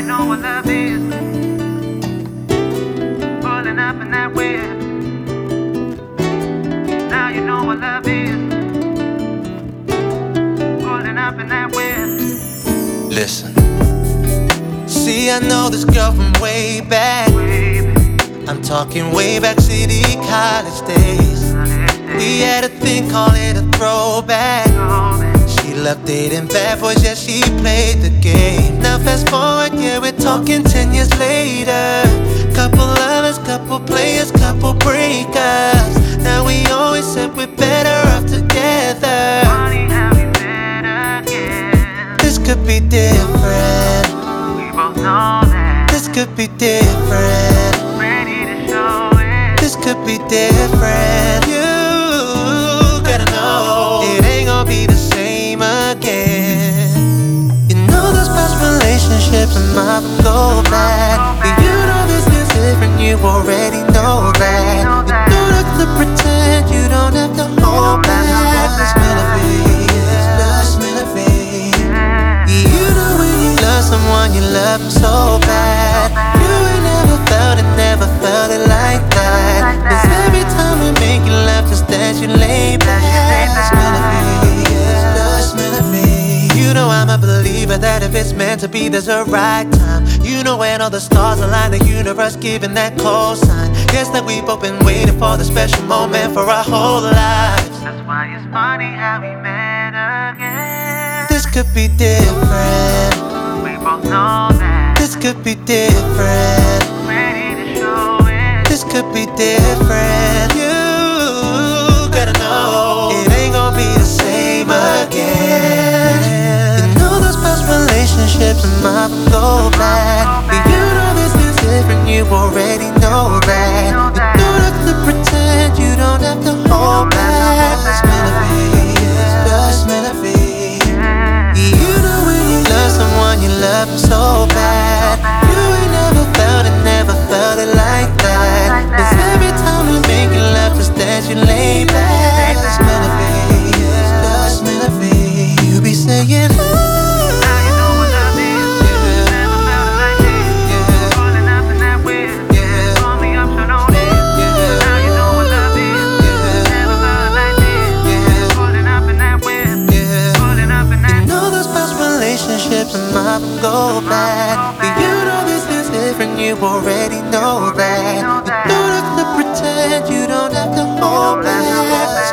know what love is. Pulling up in that whip. Now you know what love is. Pulling up in that whip. Listen. See, I know this girl from way back. I'm talking way back city college days. We had a thing, call it a throwback. She loved dating bad boys, yeah, she played the game. Now fast forward, yeah, we're talking 10 years later. Couple lovers, couple players, couple breakups. Now we always said we're better off together. Funny how we met again. This could be different. We both know that. This could be different. Ready to show it. This could be different. You gotta know it ain't gonna be the same again. You know those past relationships and might go back. But you know this is different, you already know that. You don't have to pretend, you don't have to hold back. It's meant to be, it's just meant to be. You know when you love someone, you love them so bad. You ain't never felt it like that. 'Cause every time we're making love, just as you lay back. It's meant to be, it's just meant to be. You know I'm a believer that if it's meant to be, there's a right time. You know when all the stars align, the universe giving that call sign. Guess that we've both been waiting for the special moment for our whole lives. That's why it's funny how we met again. This could be different. We both know that. This could be different. Ready to show it. This could be different. You gotta know it ain't gonna be the same again. You know those past relationships might go back. But you know this is different, you already know that. You don't have to pretend, you don't have to hold back. It's meant to be, it's just meant to be. You know when you love someone, you love them so bad. You ain't never felt it like that. 'Cause every time we're making love, just as you lay back. It's meant to be, it's just meant to be. You be saying, Now you know what love is. Never felt it like this. Pulling up in that whip. Call me up, so don't miss. Now you know what love is. Never felt it like this. Pulling up in that whip. Pulling up in that. you know those past relationships might go back. But you know this is different, you already know that. You don't have to pretend, you don't have to hold back.